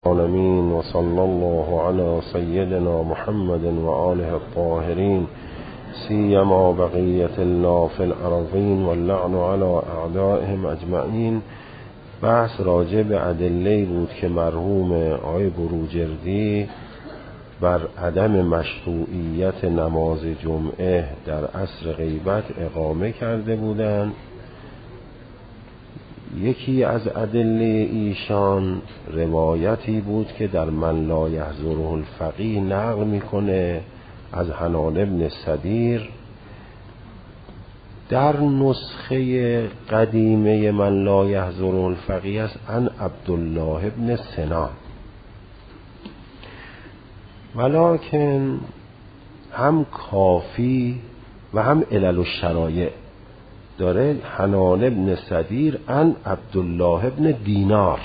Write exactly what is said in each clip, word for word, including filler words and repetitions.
العالمين وصلى الله على سيدنا محمد وآله الطاهرين سيما بقية الله في الأرضين واللعن على أعدائهم أجمعين. بحث راجع به ادله بود که مرحوم آقای بروجردی بر عدم مشروعیت نماز جمعه در عصر غیبت اقامه کرده بودند. یکی از ادله ایشان روایتی بود که در من لا یحضره الفقیه نقل میکنه از حنان ابن سدیر. در نسخه قدیمه من لا یحضره الفقیه است عن عبدالله ابن سنان، ولکن هم کافی و هم علل الشرایع داره. حنان ابن سدیر عن عبدالله ابن دینار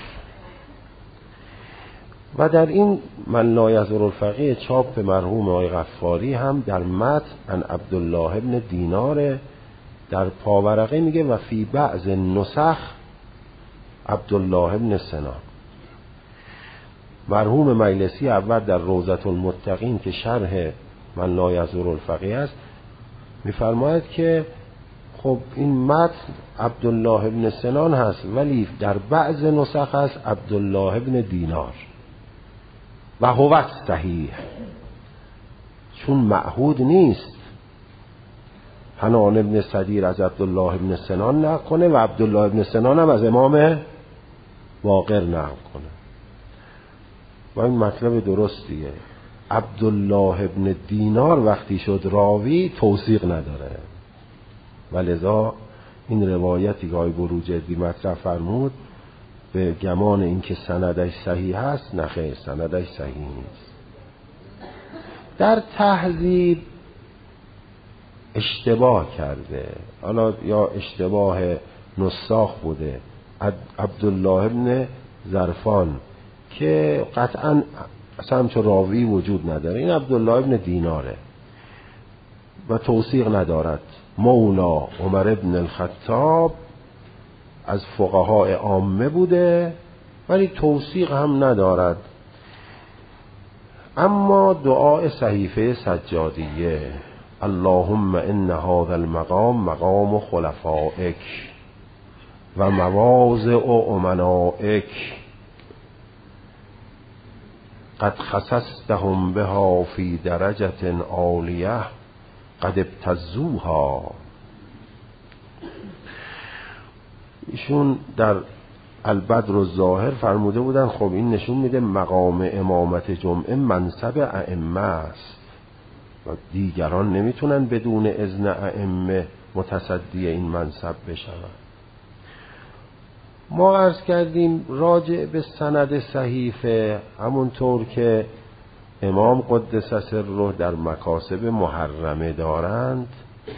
و در این من لا یحضره الفقیه چاپ مرحوم آقای غفاری هم در متن عن عبدالله ابن دینار، در پاورقه میگه و فی بعض نسخ عبدالله ابن سنان. مرحوم مجلسی اول در روضة المتقین که شرح من لا یحضره الفقیه است میفرماید که خب این متن عبدالله ابن سنان هست ولی در بعض نسخ هست عبدالله ابن دینار و هو صحیح، چون معهود نیست حنان ابن سدیر از عبدالله ابن سنان نقل کنه و عبدالله ابن سنان هم از امام باقر نقل کنه و این مطلب درستیه. عبدالله ابن دینار وقتی شد راوی توثیق نداره و لذا این روایتی که آقای بروجردی مطرح فرمود به گمان اینکه سندش صحیح هست، نه خیر، سندش صحیح نیست. در تهذیب اشتباه کرده، حالا یا اشتباه نساخ بوده، عبدالله ابن ظرفان که قطعا اصلا همچون راوی وجود نداره، این عبدالله ابن دیناره و توثیق ندارد. مولا عمر ابن الخطاب از فقهای عامه بوده ولی توثیق هم ندارد. اما دعای صحیفه سجادیه اللهم ان هذا المقام مقام خلفائک و مواضع امنائک قد خصصتهم بها فی درجة عالیه قد ابتزوها. ایشون در البدر الظاهر فرموده بودن خب این نشون میده مقام امامت جمعه منصب ائمه است و دیگران نمیتونن بدون اذن ائمه متصدی این منصب بشن. ما عرض کردیم راجع به سند صحیفه همونطور که امام قدس سره در مکاسب محرمه دارند،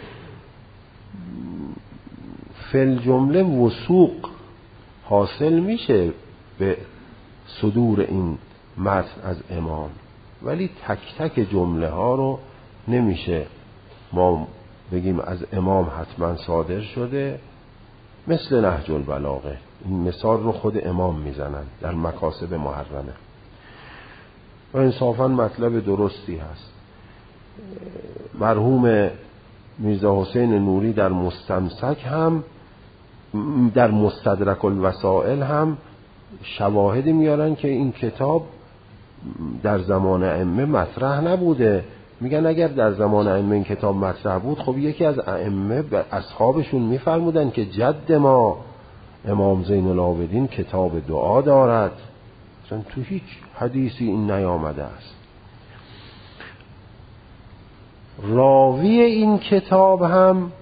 فی جمله وثوق حاصل میشه به صدور این متن از امام، ولی تک تک جمله ها رو نمیشه ما بگیم از امام حتما صادر شده. مثل نهج البلاغه این مثال رو خود امام میزنن در مکاسب محرمه و انصافا مطلب درستی هست. مرحوم میرزا حسین نوری در مستمسک هم در مستدرک الوسائل هم شواهدی میارن که این کتاب در زمان ائمه مطرح نبوده. میگن اگر در زمان ائمه این کتاب مطرح بود خب یکی از ائمه به اصحابشون میفرمودن که جد ما امام زین العابدین کتاب دعا دارد، چون تو هیچ حدیثی این نیامده است. راوی این کتاب هم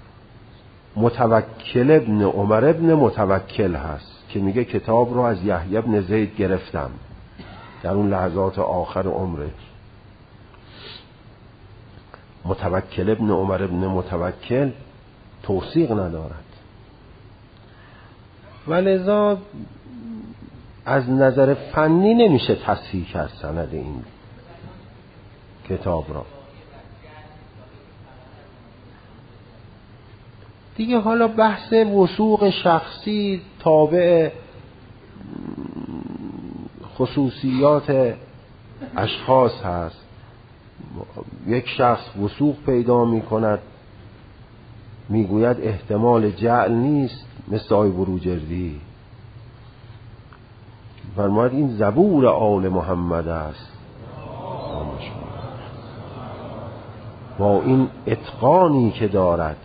متوکل ابن عمر ابن متوکل هست که میگه کتاب رو از یحیی ابن زید گرفتم در اون لحظات آخر عمره. متوکل ابن عمر ابن متوکل توثیق ندارد و لذا از نظر فنی نمیشه تصحیح کرد سند این کتاب را دیگه. حالا بحث وثوق شخصی تابع خصوصیات اشخاص هست. یک شخص وثوق پیدا می کند، میگوید احتمال جعل نیست، مثل آی بروجردی فرماید این زبور آل محمد است. با این اتقانی که دارد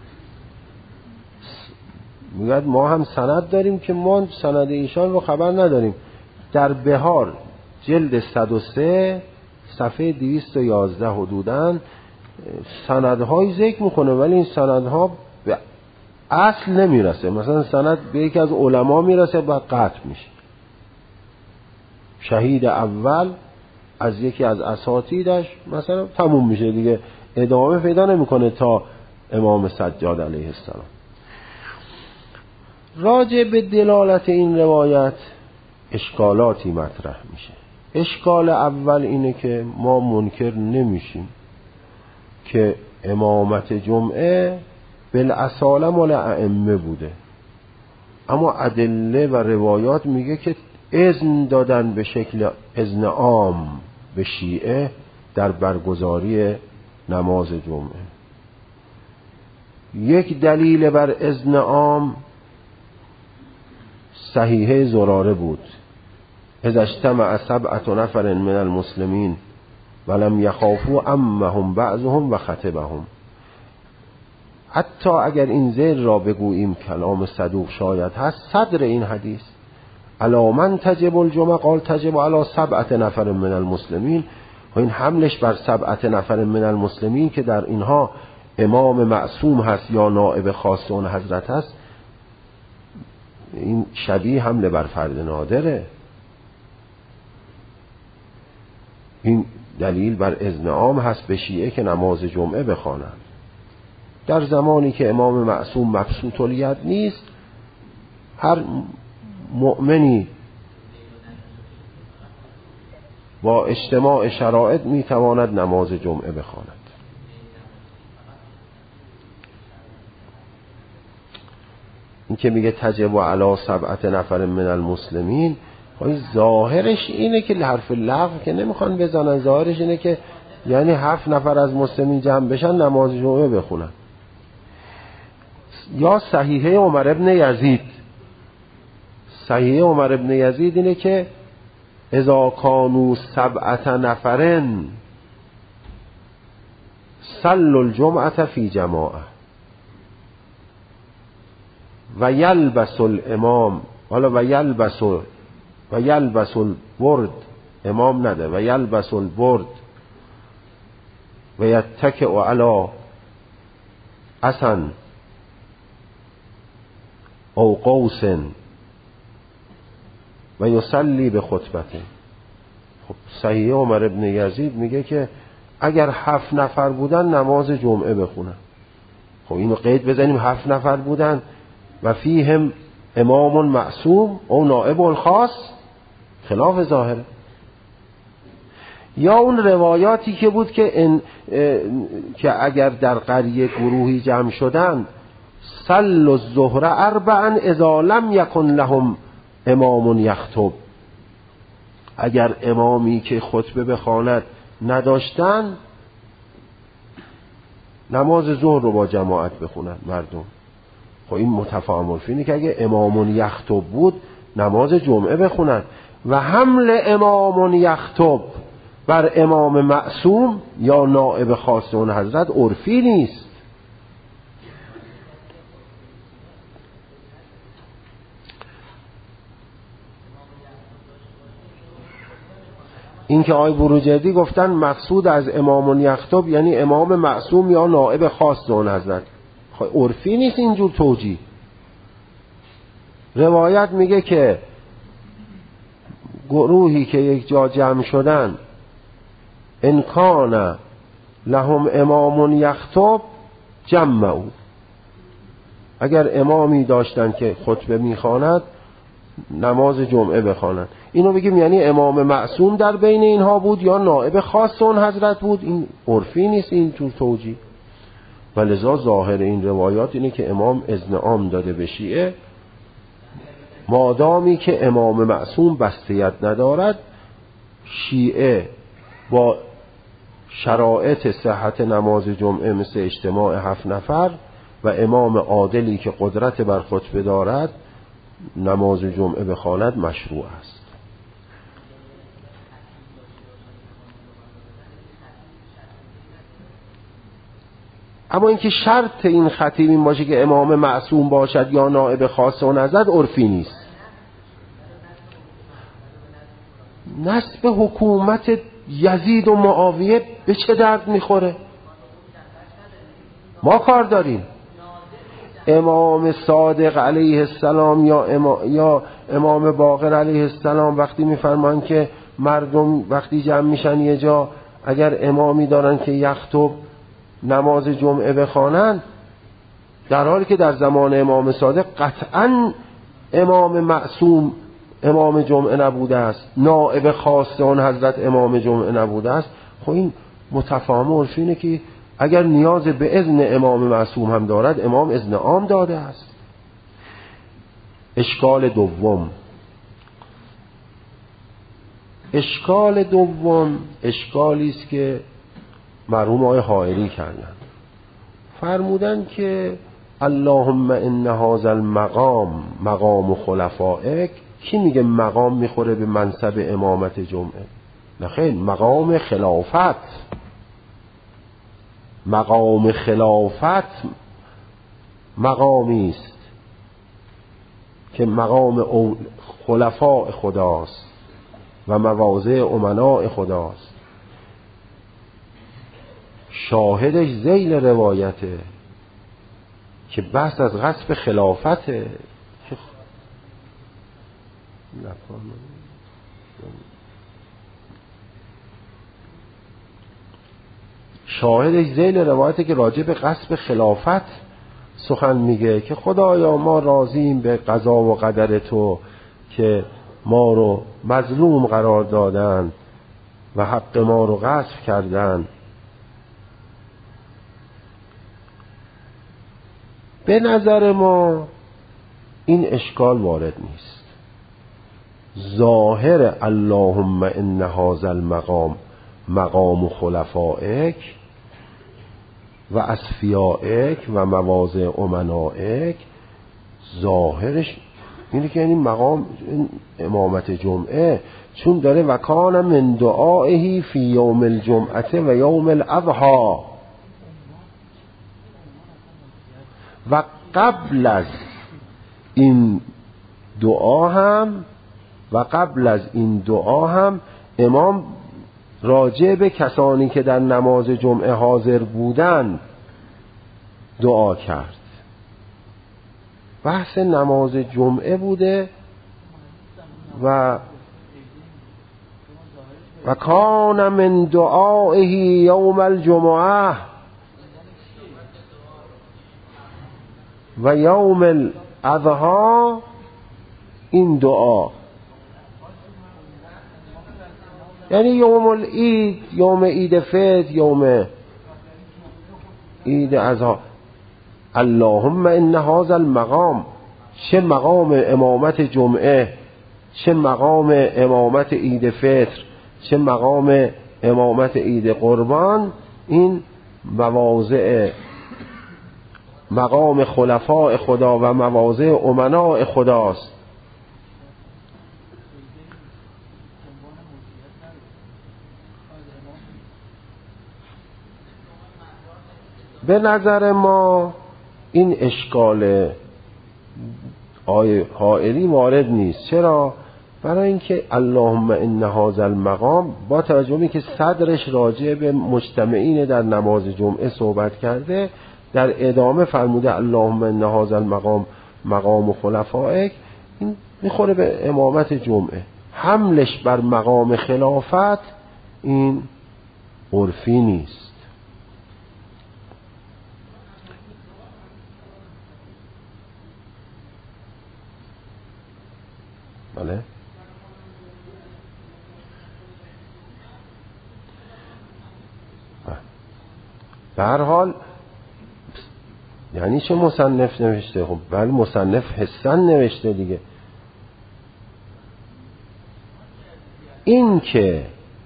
میگوید ما هم سند داریم که ما سند ایشان رو خبر نداریم. در بهار جلد صد و سه صفحه دویست و یازده حدوداً سندهای ذکر میکنه، ولی این سندها به اصل نمیرسه. مثلا سند به یکی از علما میرسه بعد قطع میشه. شهید اول از یکی از اساتیدش مثلا تموم میشه دیگه، ادامه پیدا نمیکنه تا امام سجاد علیه السلام. راجع به دلالت این روایت اشکالاتی مطرح میشه. اشکال اول اینه که ما منکر نمیشیم که امامت جمعه بالاصاله مال ائمه بوده، اما ادله و روایات میگه که اذن دادن به شکل اذن عام به شیعه در برگزاری نماز جمعه. یک دلیل بر اذن عام صحیحه زراره بود، اذا اجتمع سبعة نفر من المسلمین ولم یخافوا عمهم بعضهم و خطبهم. حتی اگر این ذیل را بگوییم کلام صدوق شاید هست، صدر این حدیث علی من تجب الجمعه قال تجب علی سبعة نفر من المسلمین، و این حملش بر سبعة نفر من المسلمین که در اینها امام معصوم هست یا نائب خاص اون حضرت هست، این شبیه حمله بر فرد نادره. این دلیل بر اذن عام هست به شیعه که نماز جمعه بخوانند. در زمانی که امام معصوم مبسوط الید نیست، هر مؤمنی با اجتماع شرایط میتواند نماز جمعه بخواند. این که میگه تجب علی سبعة نفر من المسلمین، ظاهرش اینه که حرف لغو که نمیخوان بزنن، ظاهرش اینه که یعنی هفت نفر از مسلمین جمع بشن نماز جمعه بخونن. یا صحیحه عمر ابن یزید، صحیحه عمر ابن یزید اینه که اذا کانوا سبعة نفرن صلوا الجمعة فی جماعه و یلبس الامام، حالا و یلبس و یلبس البرد، امام نده، و یلبس البرد و یتکئ علی حسن او قوس و یصلی به خطبته. خب صحیح عمر ابن یزید میگه که اگر هفت نفر بودن نماز جمعه بخونن. خب اینو قید بزنیم، هفت نفر بودن و فیهم امام معصوم او نائب الخاص، خلاف ظاهره. یا اون روایاتی که بود که ان که اگر در قریه گروهی جمع شدن صلوا الظهر اربعا اذا لم یکن لهم امام یخطب، اگر امامی که خطبه بخواند نداشتن نماز ظهر رو با جماعت بخونن مردم. خب این متفاهم الفینه که اگه امام یخطب بود نماز جمعه بخونن. و حمل امام یخطب بر امام معصوم یا نائب خاص اون حضرت عرفی نیست. این که آقای بروجردی گفتن مقصود از امام یخطب یعنی امام معصوم یا نائب خاص اون حضرت، عرفی نیست اینجور توجیه. روایت میگه که گروهی که یک جا جمع شدن ان کان لهم امام یخطب جمعوا، اگر امامی داشتن که خطبه میخواند نماز جمعه بخوانند. اینو بگیم یعنی امام معصوم در بین اینها بود یا نائب خاص اون حضرت بود، این عرفی نیست اینجور توجیه. ولذا ظاهر این روایات اینه که امام اذن عام داده به شیعه مادامی که امام معصوم بستیت ندارد، شیعه با شرایط صحت نماز جمعه مثل اجتماع هفت نفر و امام عادلی که قدرت بر خطبه دارد نماز جمعه بخواند مشروع است. اما اینکه شرط این خطیب این باشه که امام معصوم باشد یا نائب خاص و نزد عرفی نیست. نسب حکومت یزید و معاویه به چه درد میخوره؟ ما کار داریم. امام صادق علیه السلام یا امام, یا امام باقر علیه السلام وقتی میفرمان که مردم وقتی جمع میشن یه جا اگر امامی دارن که یخطب نماز جمعه بخوانن، در حالی که در زمان امام صادق قطعاً امام معصوم امام جمعه نبوده است، نائب خاص آن حضرت امام جمعه نبوده است. خب این متفاهم عرفی اینه که اگر نیاز به اذن امام معصوم هم دارد، امام اذن عام داده است. اشکال دوم اشکال دوم اشکالی است که مرحوم آقای حائری کردن. فرمودن که اللهم ان هذا المقام مقام خلفائک. کی میگه مقام میخوره به منصب امامت جمعه؟ نه خیر، مقام خلافت. مقام خلافت مقامی است که مقام خلفاء خداست و مواضع امناء خداست. شاهدش ذیل روایته که بحث از غصب خلافته. شاهدش ذیل روایته که راجع به غصب خلافت سخن میگه که خدایا ما راضیم به قضا و قدر تو که ما رو مظلوم قرار دادن و حق ما رو غصب کردن. به نظر ما این اشکال وارد نیست. ظاهر اللهم ان هذا المقام مقام خلفائک و اصفیائک و مواضع امنائک، ظاهرش اینه که این مقام این امامت جمعه، چون داره وکان من دعائه فی یوم الجمعه و یوم الاضحی و قبل از این دعا هم و قبل از این دعا هم امام راجع به کسانی که در نماز جمعه حاضر بودند دعا کرد. بحث نماز جمعه بوده و و کان من دعائه یوم الجمعه و یوم الاضحی. این دعا یعنی یوم العید، یوم عید فطر، یوم عید اضحی. اللهم ان هذا المقام، چه مقام امامت جمعه، چه مقام امامت عید فطر، چه مقام امامت عید قربان، این مواضع مقام خلفاء خدا و مواضع امناء خداست. به نظر ما این اشکال آیه حائری وارد نیست. چرا؟ برای اینکه اللهم ان هذا المقام با توجه به که صدرش راجع به مجتمعین در نماز جمعه صحبت کرده، در ادامه فرموده اللهم ان هذا المقام مقام خلفائک، این میخوره به امامت جمعه. حملش بر مقام خلافت این عرفی نیست. بله. به هر حال یعنی چه مصنف نوشته؟ خب بله مصنف حسن نوشته دیگه. این که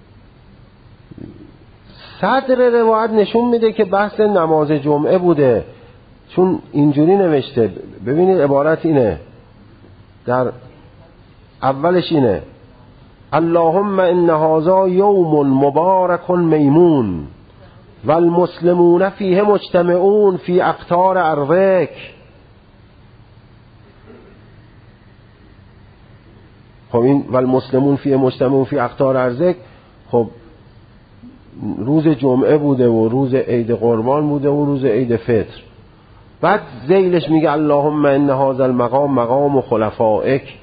صدر روایت نشون میده که بحث نماز جمعه بوده، چون اینجوری نوشته. ببینید عبارت اینه، در اولش اینه اللهم ان هذا یوم مبارک میمون والمسلمون فیه مجتمعون فی اقطار ارضک. خب این والمسلمون فیه مجتمعون فی اقطار ارضک، خب روز جمعه بوده و روز عید قربان بوده و روز عید فطر. بعد ذیلش میگه اللهم ان هذا المقام مقام خلفائک.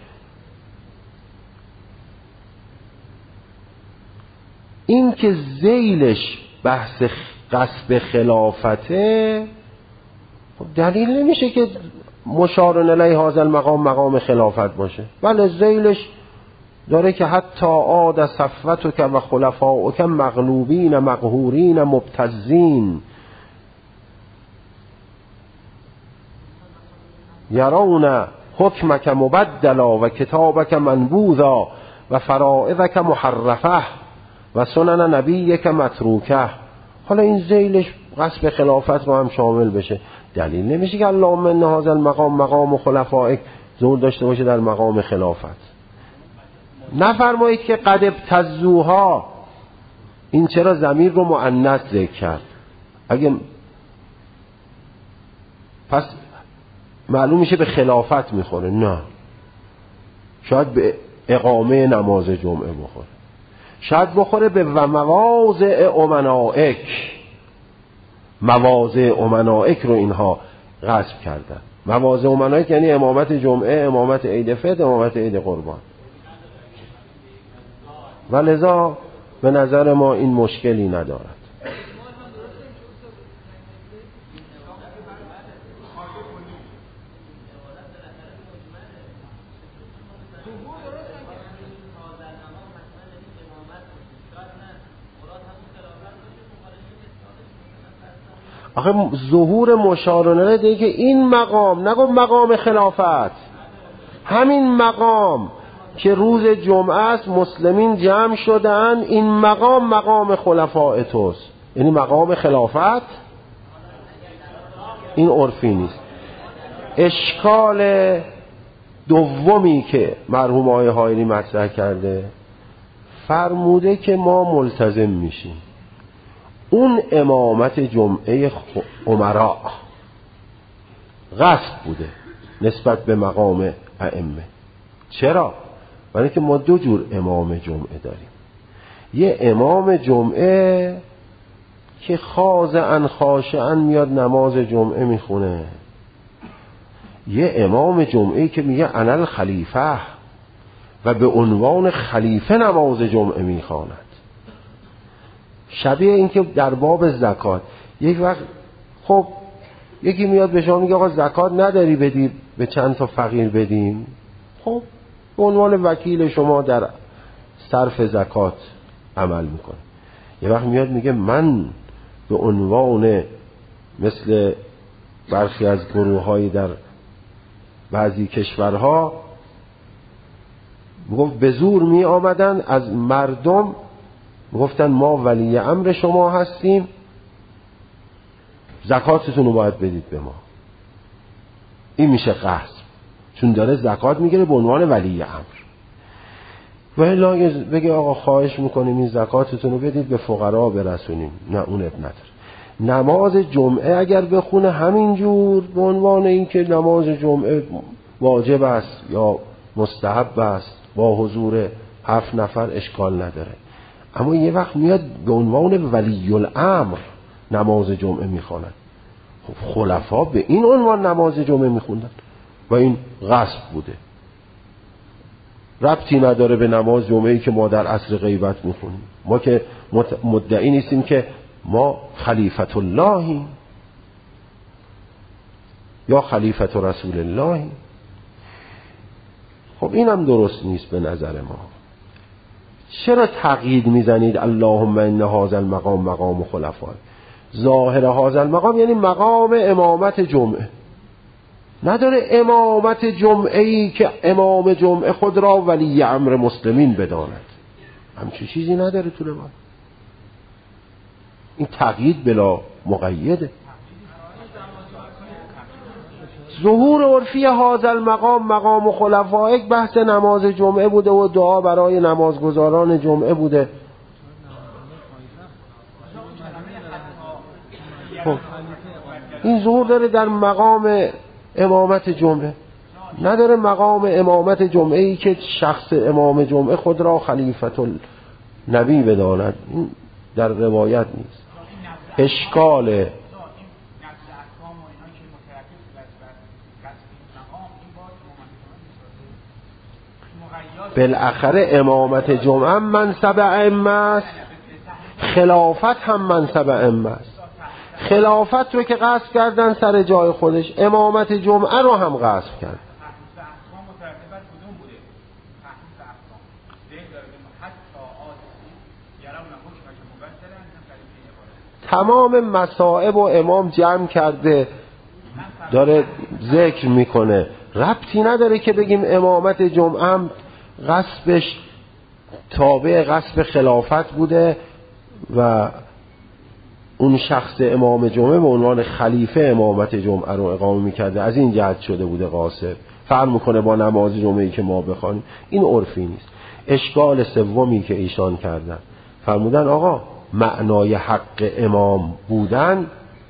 این که ذیلش بحث غصب خلافته، خب دلیل نمیشه که مشار الیه هذا المقام مقام خلافت باشه. بله ذیلش داره که حتی عاد صفوتک و خلفاؤک مغلوبین مقهورین مبتزین یرون حکمک مبدلا و کتابک منبوذا و فرائضک محرفه و سنن نبیک متروکه. حالا این ذیلش غصب خلافت رو هم شامل بشه. دلیل نمیشه که اللهم ان هذا المقام مقام خلفائک زور داشته باشه در مقام خلافت. نفرمایید که قد ابتزوها، این چرا ضمیر رو مؤنث ذکر کرد؟ اگه پس معلوم میشه به خلافت میخوره. نه، شاید به اقامه نماز جمعه بخوره، شاید بخوره به و مواضع امنائک. مواضع امنائک رو اینها غصب کردن. مواضع امنائک یعنی امامت جمعه، امامت عید فطر، امامت عید قربان. و لذا به نظر ما این مشکلی ندارد. آخه ظهور مشارنه دیگه که این مقام، نگو مقام خلافت، همین مقام که روز جمعه است مسلمین جمع شدن، این مقام مقام خلفاء توست، یعنی مقام خلافت. این عرفی نیست. اشکال دومی که مرحوم آقای حائری مطرح کرده، فرموده که ما ملتزم میشیم اون امامت جمعه امراء غصب بوده نسبت به مقام ائمه. چرا؟ برای که ما دو جور امام جمعه داریم. یه امام جمعه که خاضعاً خاشعاً میاد نماز جمعه میخونه، یه امام جمعه که میگه انا الخلیفه و به عنوان خلیفه نماز جمعه میخواند. شبیه این که در باب زکات یک وقت خب یکی میاد به شما میگه آقا زکات نداری بدی به چند تا فقیر بدیم، خب به عنوان وکیل شما در صرف زکات عمل میکنه. یه وقت میاد میگه من به عنوان مثل برخی از گروه‌های در بعضی کشورها میگفت به زور می آمدن از مردم، میگفتن ما ولی امر شما هستیم، زکاتتون رو باید بدید به ما. این میشه غصب، چون داره زکات میگیره به عنوان ولی امر. ولی بگه آقا خواهش میکنیم این زکاتتون رو بدید به فقرا برسونیم، نه اون اب نداره. نماز جمعه اگر بخونه همینجور به عنوان این که نماز جمعه واجب است یا مستحب است با حضور هفت نفر اشکال نداره. اما یه وقت میاد به عنوان ولی الامر نماز جمعه میخواند. خب خلفا به این عنوان نماز جمعه میخوندن و این غصب بوده، ربطی نداره به نماز جمعه‌ای که ما در عصر غیبت میخونیم. ما که مدعی نیستیم که ما خلیفت اللهیم یا خلیفت رسول اللهیم. خب اینم درست نیست به نظر ما. چرا تقیید میزنید اللهم ان هذا المقام مقام خلفاء؟ ظاهر هذا المقام یعنی مقام امامت جمعه، نداره امامت جمعه‌ای که امام جمعه خود را ولی امر مسلمین بداند. همچون چیزی نداره تو روایت. این تقیید بلا مقیده. ظهور عرفی هذا المقام مقام خلفاء یک بحث نماز جمعه بوده و دعا برای نمازگزاران جمعه بوده. خب این ظهور داره در مقام امامت جمعه، نداره مقام امامت جمعه ای که شخص امام جمعه خود را خلیفت النبی بداند. این در روایت نیست. اشکال بالاخره امامت جمعه هم منصب ائمه است، خلافت هم منصب ائمه است. خلافت رو که غصب کردن سر جای خودش، امامت جمعه رو هم غصب کرد. تمام مصائب و امام جمع کرده داره ذکر میکنه، ربطی نداره که بگیم امامت جمعه هم غصبش تابع غصب خلافت بوده و اون شخص امام جمعه به عنوان خلیفه امامت جمعه رو اقامه میکرده، از این جهت شده بوده قاصر، فرق میکنه با نماز جمعه‌ای که ما بخوانیم. این عرفی نیست. اشکال سومی که ایشان کردن، فرمودن آقا معنای حق امام بودن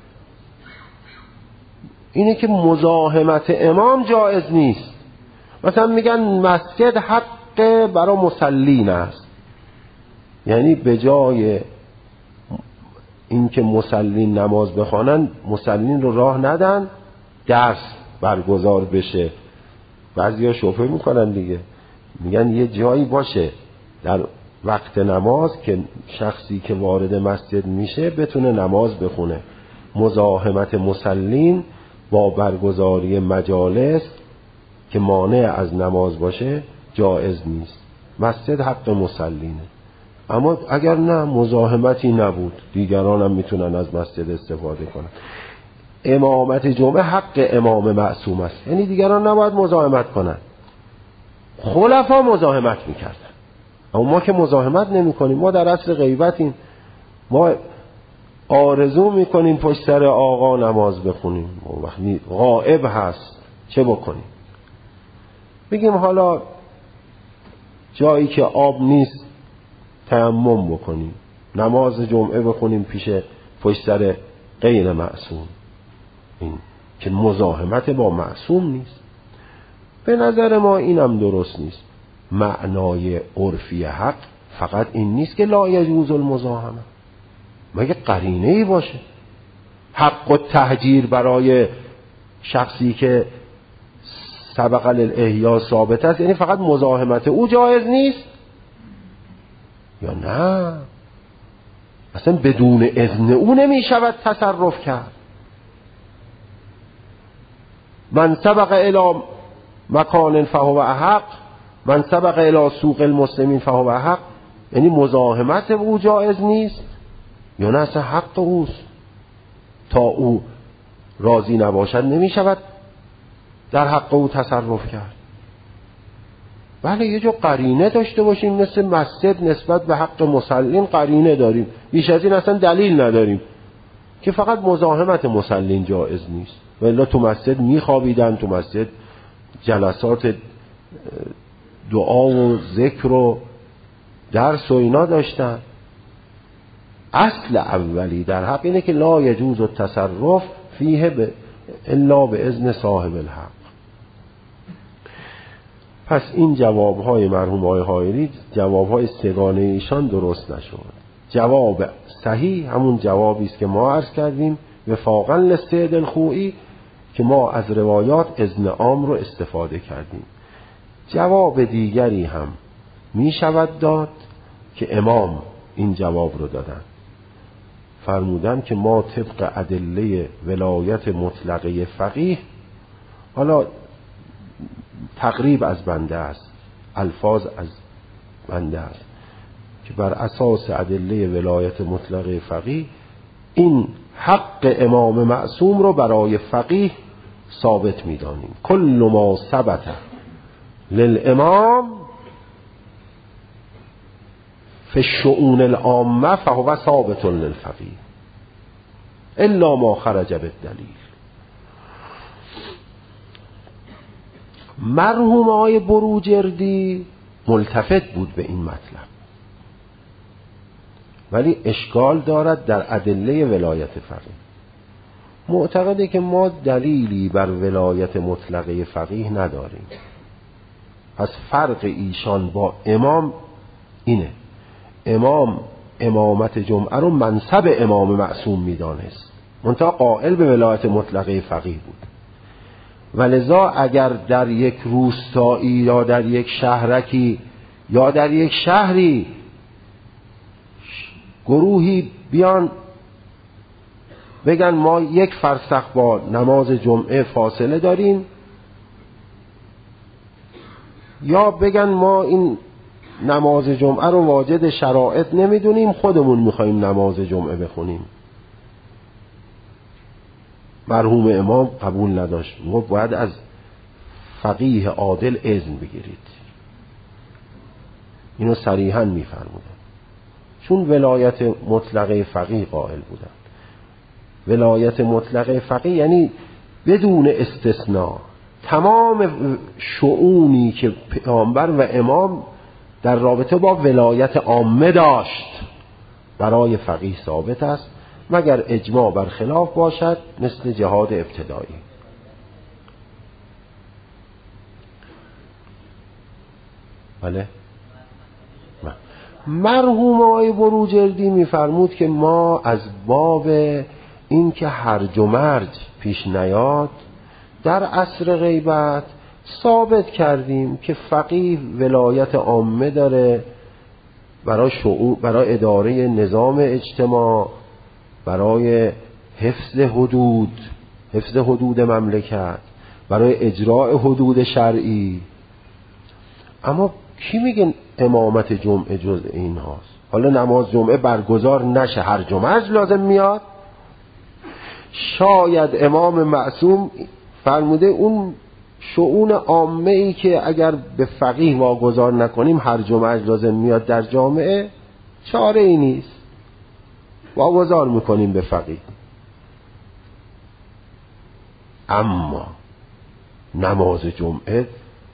اینه که مزاحمت امام جایز نیست. مثلا میگن مسجد حق برای مسلین است، یعنی به جای اینکه مسلین نماز بخوانن مسلین رو راه ندن درس برگزار بشه. بعضیا شبهه میکنن دیگه، میگن یه جایی باشه در وقت نماز که شخصی که وارد مسجد میشه بتونه نماز بخونه. مزاحمت مسلین با برگزاری مجالس که مانع از نماز باشه جایز نیست. مسجد حق مسلینه. اما اگر نه مزاحمتی نبود دیگران هم میتونن از مسجد استفاده کنن. امامت جمعه حق امام معصوم است، یعنی دیگران نباید مزاحمت کنن. خلفا مزاحمت میکردن، اما ما که مزاحمت نمی کنیم. ما در اصل غیبتیم، ما آرزو میکنیم پشت سر آقا نماز بخونیم، وقتی غائب هست چه بکنیم؟ بگیم حالا جایی که آب نیست تیمم بکنیم، نماز جمعه بخونیم پیش پشت سر غیر معصوم، این که مزاحمت با معصوم نیست. به نظر ما اینم درست نیست. معنای عرفی حق فقط این نیست که لا یجوز المزاحمه، مگه قرینه ای باشه. حق و تهجیر برای شخصی که سبق الاحیا ثابت است، یعنی فقط مزاحمت او جایز نیست یا نه؟ اصلا بدون اذن او نمی شود تصرف کرد. من سبق الی مکان فهو احق، من سبق الی سوق المسلمین فهو احق، یعنی مزاحمت او جایز نیست یا نه اصلا حق اوست. تا او راضی نباشد نمی شود در حق او تصرف کرد. بله یه جو قرینه داشته باشیم، مثل مسجد نسبت به حق مسلین قرینه داریم، بیش از این اصلا دلیل نداریم که فقط مزاحمت مسلین جایز نیست. ولی تو مسجد میخوابیدن، تو مسجد جلسات دعا و ذکر و درس و اینا داشتن. اصل اولی در حق اینه که لا یجوز التصرف فیه الا به اذن صاحب الحق. پس این جوابهای مرحوم آقای حائری جوابهای سگانه ایشان درست نشد. جواب صحیح همون جوابی است که ما عرض کردیم وفاقا للسید الخوئی، که ما از روایات اذن عام رو استفاده کردیم. جواب دیگری هم می شود داد که امام این جواب رو دادن، فرمودن که ما طبق ادله ولایت مطلقه فقیه، حالا تقریب از بنده است، الفاظ از بنده است، که بر اساس ادله ولایت مطلقه فقیه این حق امام معصوم رو برای فقیه ثابت می‌دانیم. کل ما ثبت للامام فی الشؤون العامه فهو ثابت للفقیه الا ما خرج بالدلیل. مرحوم آقای بروجردی ملتفت بود به این مطلب، ولی اشکال دارد در ادله ولایت فقیه. معتقده که ما دلیلی بر ولایت مطلقه فقیه نداریم، پس فرق ایشان با امام اینه، امام امامت جمعه رو منصب امام معصوم میدانست، منتها قائل به ولایت مطلقه فقیه بود. ولذا اگر در یک روستایی یا در یک شهرکی یا در یک شهری گروهی بیان بگن ما یک فرسخ با نماز جمعه فاصله داریم، یا بگن ما این نماز جمعه رو واجد شرایط نمیدونیم، خودمون میخواییم نماز جمعه بخونیم، مرحوم امام قبول نداشت، ما باید از فقیه عادل اذن بگیرید. اینو صریحا میفرمودن، چون ولایت مطلقه فقیه قائل بودن. ولایت مطلقه فقیه یعنی بدون استثناء تمام شؤونی که پیامبر و امام در رابطه با ولایت عامه داشت برای فقیه ثابت است، مگر اجماع بر خلاف باشد، مثل جهاد ابتدایی. بله. مرحوم آقای بروجردی میفرمود که ما از باب این که هرج و مرج پیش نیاد در عصر غیبت ثابت کردیم که فقیه ولایت عامه داره برای شعور، برای اداره نظام اجتماع، برای حفظ حدود، حفظ حدود مملکت، برای اجراء حدود شرعی. اما کی میگه امامت جمعه جز این هاست؟ حالا نماز جمعه برگزار نشه هر جمعه لازم میاد؟ شاید امام معصوم فرموده اون شؤون عامه ای که اگر به فقیه واگذار نکنیم هر جمعه لازم میاد در جامعه، چاره ای نیست، واگذار میکنیم به فقیه. اما نماز جمعه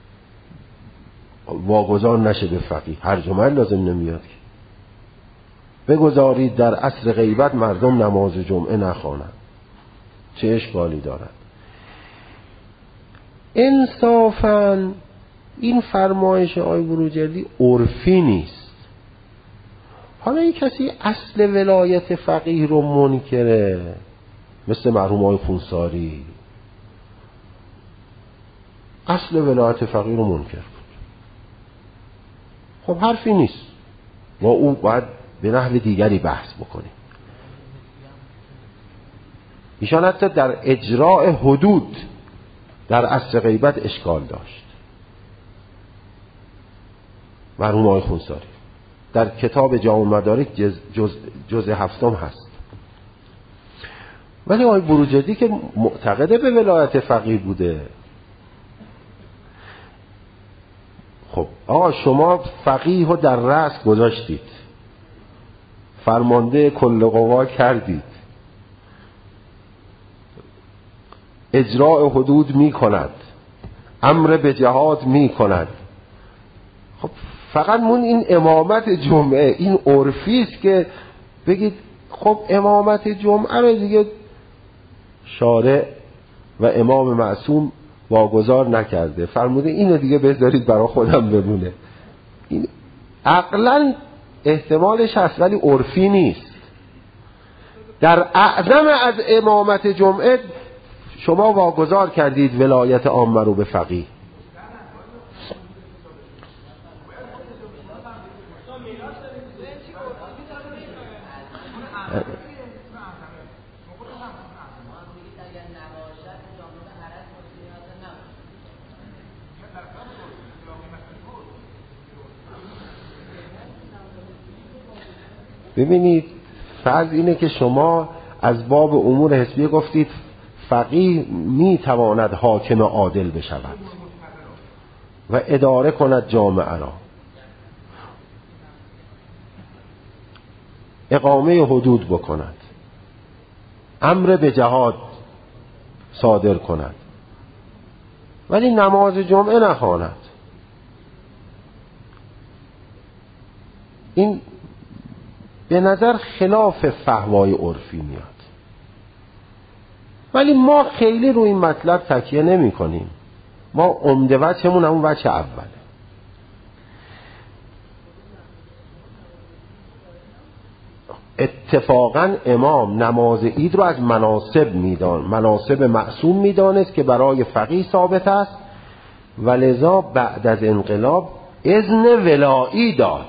واگذار نشه به فقیه، هر جمعه لازم نمیاد که بگذارید در عصر غیبت مردم نماز جمعه نخوانند، چه اشکالی دارد؟ انصافاً این فرمایش آقای بروجردی عرفی نیست. حالا این کسی اصل ولایت فقیه رو منکره، مثل مرحوم آقای خونساری اصل ولایت فقیه رو منکر بود، خب حرفی نیست، و او باید به نحو دیگری بحث بکنیم. ایشان حتی در اجراء حدود در عصر غیبت اشکال داشت، مرحوم آقای خونساری در کتاب جامع مدارک جز, جز, جز هفتم هست. ولی آقای بروجردی که معتقده به ولایت فقیه بوده، خب آقا شما فقیه رو در رأس گذاشتید، فرمانده کل قوا کردید، اجراء حدود می کند، امر به جهاد می کند، خب فقط مون این امامت جمعه، این عرفی است که بگید خب امامت جمعه رو دیگه شارع و امام معصوم واگذار نکرده، فرموده اینو دیگه بذارید برای خودم بمونه. این عقلاً احتمالش هست ولی عرفی نیست. در اعظم از امامت جمعه شما واگذار کردید ولایت عامه رو به فقیه. ببینید فرض اینه که شما از باب امور حسبیه گفتید فقیه می تواند حاکم عادل بشود و اداره کند جامعه را. اقامه حدود بکند، امر به جهاد صادر کند، ولی نماز جمعه نخواند. این به نظر خلاف فهوای عرفی میاد، ولی ما خیلی روی این مطلب تکیه نمی کنیم. ما عمده وجهمون همون وجه اوله. اتفاقا امام نماز عید رو از مناسب میدان مناسب معصوم میدانست که برای فقیه ثابت است و لذا بعد از انقلاب اذن ولایی داد.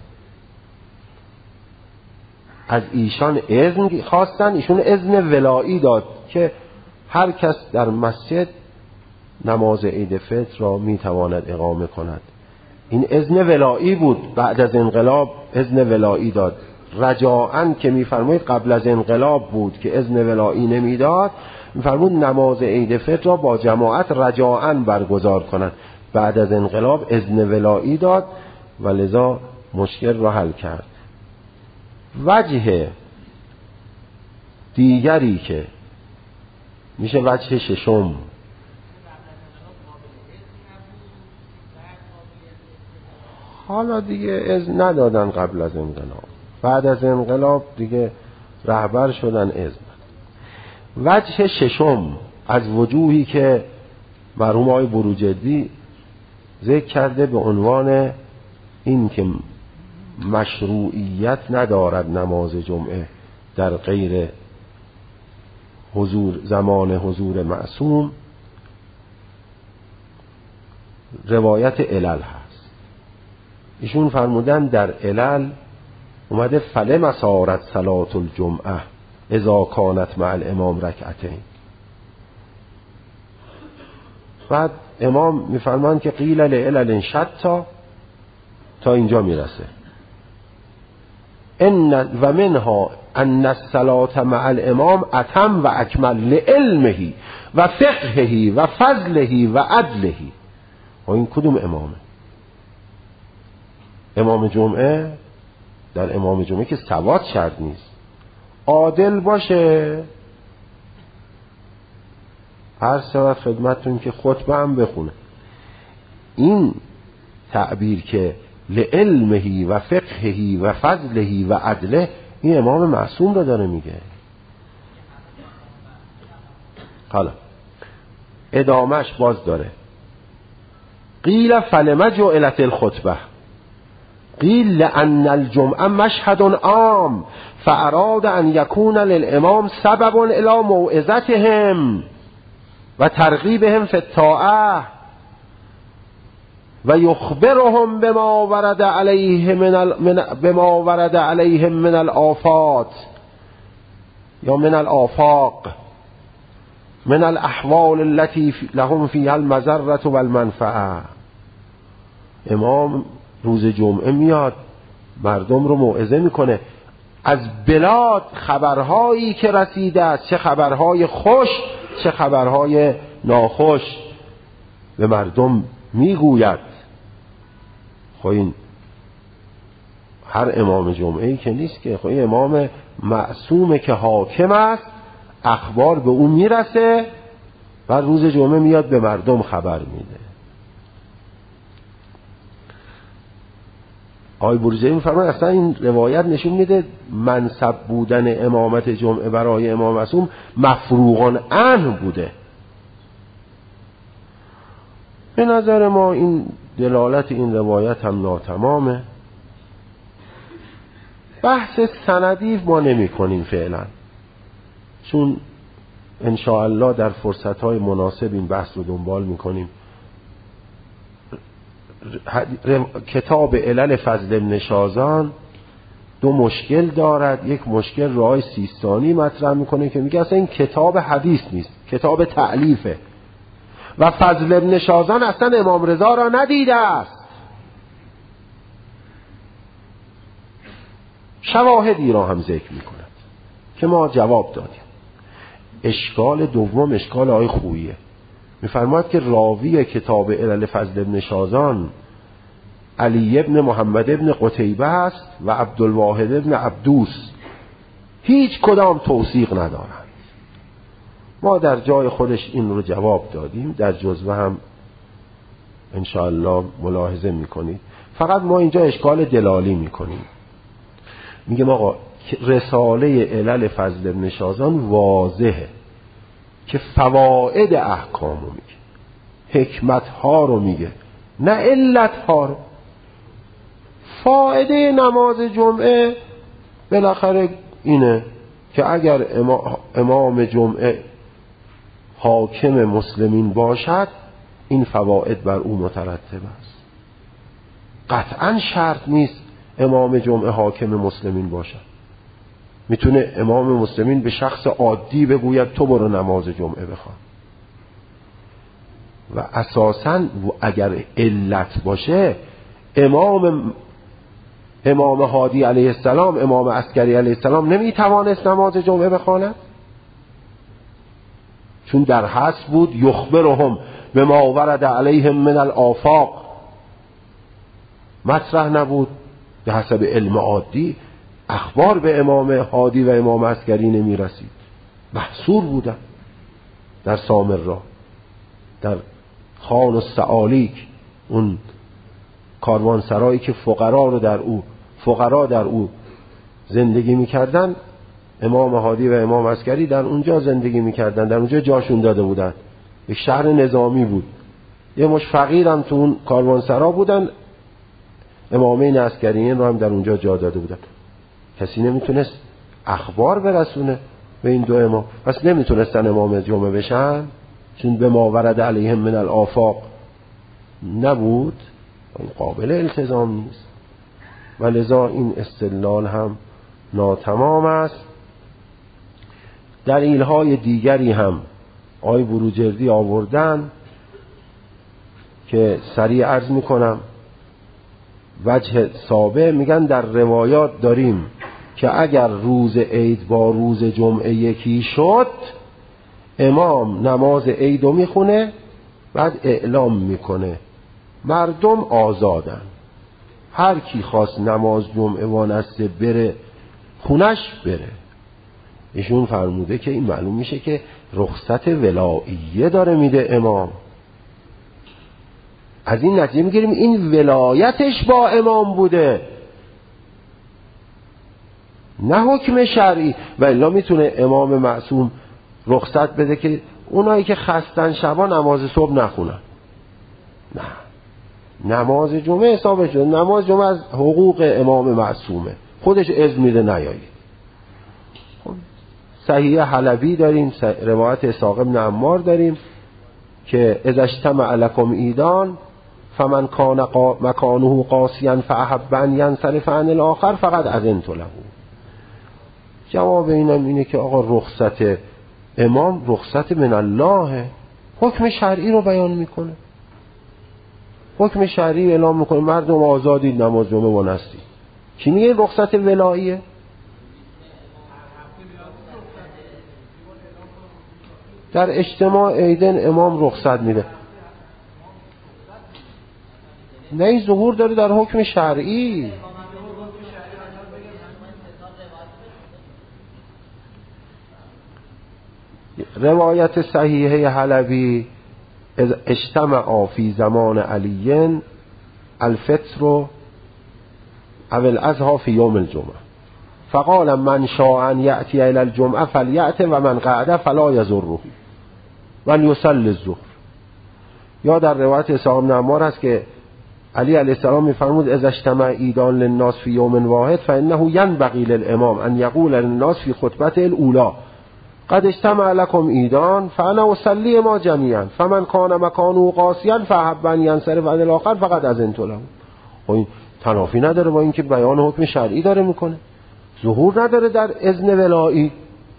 از ایشان اذن خواستن، ایشون اذن ولایی داد که هر کس در مسجد نماز عید فطر را میتواند اقامه کند. این اذن ولایی بود، بعد از انقلاب اذن ولایی داد. رجاءً که میفرمایید قبل از انقلاب بود که اذن ولایی نمیداد، میفرمود نماز عید فطر را با جماعت رجاءً برگزار کنند. بعد از انقلاب اذن ولایی داد و لذا مشکل را حل کرد. وجه دیگری که میشه وجه ششم، حالا دیگه اذن ندادن قبل از انقلاب، بعد از انقلاب دیگه رهبر شدن اذن. وجه ششم از وجوهی که مرحوم آقای بروجردی ذکر کرده به عنوان این که مشروعیت ندارد نماز جمعه در غیر حضور زمان حضور معصوم، روایت علل هست. ایشون فرمودن در علل اومده فلم صارت صلاة الجمعه اذا کانت مع الامام رکعتین. بعد امام میفرمایند که قیل لعلل شتا، تا اینجا میرسه. ان و منها ان الصلاة مع الامام اتم و اکمل لعلمه و فقهه و فضله و عدله. و این کدوم امامه؟ امام جمعه؟ در امام جمعه که سواد شرط نیست، عادل باشه. هر سواد خدمتون که خطبه هم بخونه. این تعبیر که لعلمه و فقهه و فضله و عدله، این امام معصوم رو داره میگه. حالا ادامش باز داره. قیل فلم جعلت الخطبه قیل لأن الجمعه مشهد عام فاراد ان یکون للامام سبب الی موعظتهم و ترغیبهم فی الطاعه و یخبرهم بما ورد علیه من, ال... من بما ورد علیهم من الآفات یا من الآفاق من الاحوال التي لهم فيها المضرة والمنفعه. امام روز جمعه میاد مردم رو موعظه میکنه از بلاد خبرهایی که رسیده است، چه خبرهای خوش چه خبرهای ناخوش، به مردم میگوید. خب این هر امام جمعه‌ای که نیست که، خب این امام معصومه که حاکم است، اخبار به اون میرسه و روز جمعه میاد به مردم خبر میده. آقای بروجردی میفرماید اصلا این روایت نشون میده منصب بودن امامت جمعه برای امام معصوم مفروغ عنه بوده. به نظر ما این دلالت این روایت هم ناتمامه. بحث سندی ما نمی کنیم فعلا، چون انشاءالله در فرصتهای مناسب این بحث رو دنبال می کنیم. کتاب علل فضل بن شازان دو مشکل دارد. یک مشکل رای سیستانی مطرح میکنه که میگه اصلا این کتاب حدیث نیست، کتاب تألیفه و فضل بن شازان اصلا امام رضا را ندیده است. شواهدی را هم ذکر میکند که ما جواب دادیم. اشکال دوم اشکال آقای خوییه. میفرماید که راوی کتاب علل فضل بن شازان علی ابن محمد ابن قتیبه است و عبدالواحد ابن عبدوس، هیچ کدام توثیق ندارند. ما در جای خودش این رو جواب دادیم، در جزوه هم انشاءالله ملاحظه میکنید. فقط ما اینجا اشکال دلالی میکنیم، میگم آقا رساله علل فضل ابن شازان واضحه که فواید احکام رو میگه، حکمت ها رو میگه، نه علت ها رو. فایده نماز جمعه بالاخره اینه که اگر امام جمعه حاکم مسلمین باشد این فواید بر او مترتب است. قطعا شرط نیست امام جمعه حاکم مسلمین باشد. میتونه امام مسلمین به شخص عادی بگوید تو برو نماز جمعه بخوان. و اساساً اگر علت باشه امام امام هادی علیه السلام، امام عسکری علیه السلام نمیتوانست نماز جمعه بخواند؟ چون در حس بود یخبرهم بما ورد علیهم من الآفاق، مطرح نبود. به حسب علم عادی اخبار به امام هادی و امام عسکری نمی رسید، محصور بودن در سامرا، در خان السعالیک، اون کاروانسرایی که فقرا رو در او فقرا در او زندگی میکردن. امام هادی و امام عسکری در اونجا زندگی میکردن، در اونجا جاشون داده بودن. یک شهر نظامی بود، یه مش فقیر هم تو اون کاروانسرا بودن، امامین عسکریین رو هم در اونجا جا داده بودن. کسی نمیتونست اخبار برسونه به این دو امام، پس نمیتونستن امام جمعه بشن چون به ما ورد علیهم من الآفاق نبود، قابل التزام نیست. و لذا این استدلال هم ناتمام است. دلیل‌های دیگری هم آقای بروجردی آوردن که سریع عرض میکنم. وجه سابع میگن در روایات داریم که اگر روز عید با روز جمعه یکی شد، امام نماز عید رو میخونه بعد اعلام میکنه مردم آزادن، هر کی خواست نماز جمعه وانسته بره خونش بره. ایشون فرموده که این معلوم میشه که رخصت ولاییه داره میده امام. از این نتیجه میگیریم این ولایتش با امام بوده، نه حکم شرعی. و الا میتونه امام معصوم رخصت بده که اونایی که خستن شبا نماز صبح نخونن. نه، نماز جمعه حساب شده، نماز جمعه از حقوق امام معصومه، خودش اذن میده نیایید. صحیح حلبی داریم، روایت اسحاق بن عمار داریم که اذا اجتمع لکم عیدان فمن کان مکانه قاسیا فاحب ان ینصرف عن الاخر فقد اذنت له. جواب اینم اینه که آقا رخصت امام رخصت من الله، حکم شرعی رو بیان میکنه، حکم شرعی اعلام میکنه مردم آزادید نماز جمعه وانستی. کی میگه رخصت ولاییه؟ در اجتماع عیدین امام رخصت میده، نه این ظهور داره در حکم شرعی. روایت صحیحه حلبی اجتمع فی زمان علی الفطر او الاضحی فی یوم الجمعه فقال من شاء ان یأتی الی الجمعه فلیأت و من قعد فلا یضره و یصلی الظهر. یا در روایت اسحاق بن عمار هست که علی علیه السلام میفرمود اذا اجتمع عیدان للناس فی یوم واحد فانه ینبغی للامام ان یقول للناس فی خطبته الاولی قد اجتمع لكم عیدان فانا اصلی ما جمیعا فمن کان مکانه قاسیا فاحب ان ینصرف عن الاخر فقد اذنت له. خب این تنافی نداره با اینکه بیان حکم شرعی داره میکنه، ظهور نداره در اذن ولایی.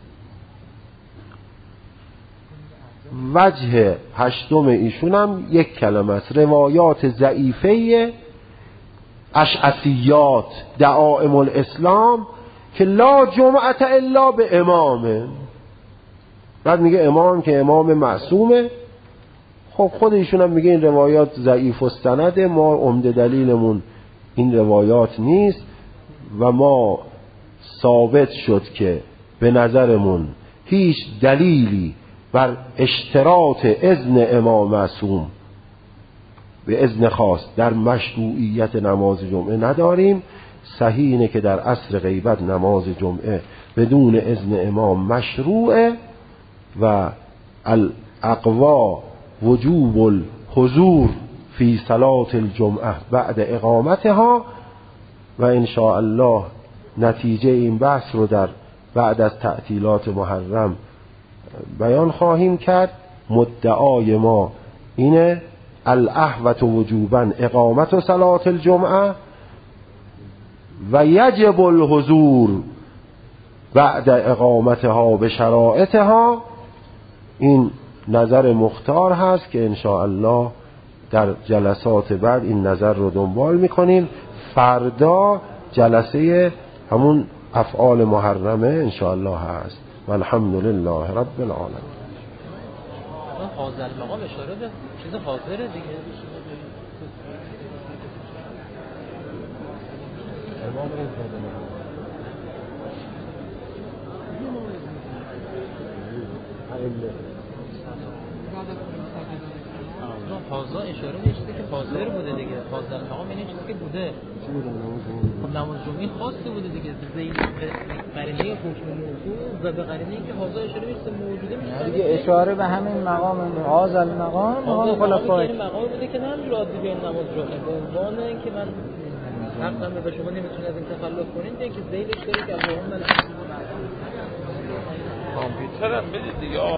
وجه هشتم ایشون هم یک کلمه است، روایات ضعیفه اشعثیات دعائم الاسلام که لا جمعه الا به امامه. بعد میگه امام که امام معصومه خب خود ایشون هم میگه این روایات ضعیف السنده، ما عمده دلیلمون این روایات نیست و ما ثابت شد که به نظرمون هیچ دلیلی بر اشتراط اذن امام معصوم به اذن خاص در مشروعیت نماز جمعه نداریم. صحیح اینه که در عصر غیبت نماز جمعه بدون اذن امام مشروعه و الاقوا وجوب الحضور فی صلاة الجمعه بعد اقامتها و ان شاء الله نتیجه این بحث رو در بعد از تعطیلات محرم بیان خواهیم کرد. مدعای ما اینه الاحوط وجوبا اقامت صلاة الجمعه و یجب الحضور بعد اقامتها به شرائطها. این نظر مختار هست که ان شاء الله در جلسات بعد این نظر رو دنبال میکنیم. فردا جلسه همون افعال محرمه ان شاء الله هست و الحمد لله رب العالمین. حاضر مقام اشاره به چیز حاضره دیگه. حاضر اشاره به چیزی که حاضر بوده دیگه. حاضر مقام این چیزی که بوده. خب نماز جمعه خاصی بوده دیگه. زید قرینه حکم موضوع و به قرینه که حاضر اشاره میشه موجوده میشه دیگه. اشاره به همین مقام حاضر مقام مقام خلفای این مقام بوده که من راضی بیان نماز جمعه به عنوان اینکه من حقم به شما نمیتونید از این تخلف کنید که زیدش داره که اللهم کامپیوتر هم بدید دیگه.